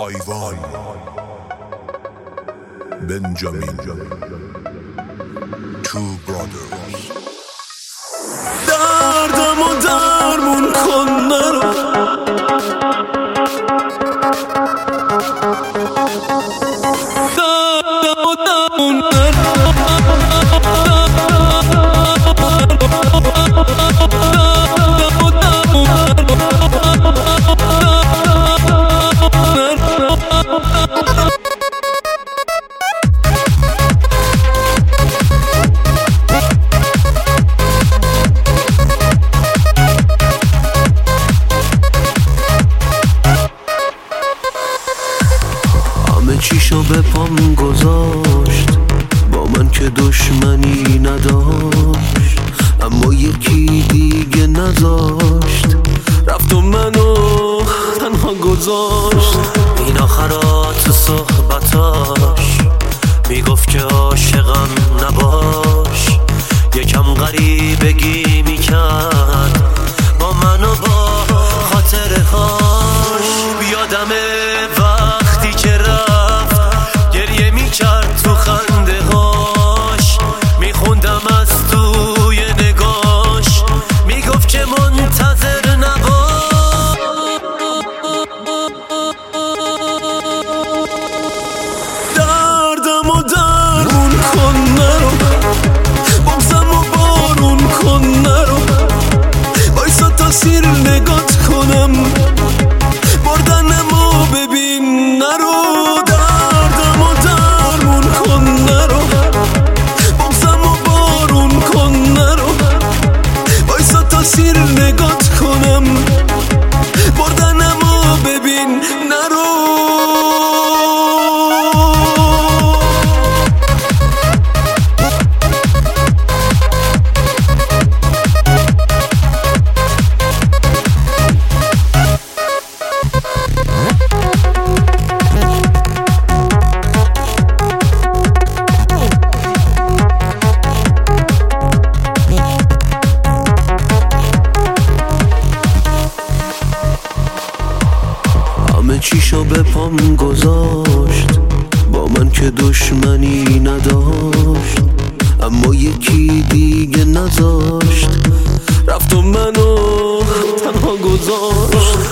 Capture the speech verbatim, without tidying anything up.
آیوان بنجامین تو برادرز. دردم و درمون کن نرو، دردم و درمون نرو، چیشو به پام گذاشت، با من که دشمنی نداشت، اما یکی دیگه نذاشت، رفت و منو تنها گذاشت. این آخرات صحبتاش میگفت که عاشقم نباش، یکم غریبگی میکرد با من و با خاطره هاش. بیادمه وقتی که رفت گریه میکرد تو خنده هاش، میخوندم از توی نگاش، میگفت که منتظر نباش. دردم و درمون کن نرو، بغضم و بارون کن نرو، بایستا تا سیر نگات کنم، بردنمو ببین نرو. دردم و درمون کن نرو، بغضم و بارون کن نرو، بایستا تا سیر نگات کنم، بردنمو ببین نرو. همه چیشو به پام گذاشت، با من که دشمنی نداشت، اما یکی دیگه نذاشت، رفت و منو تنها گذاشت.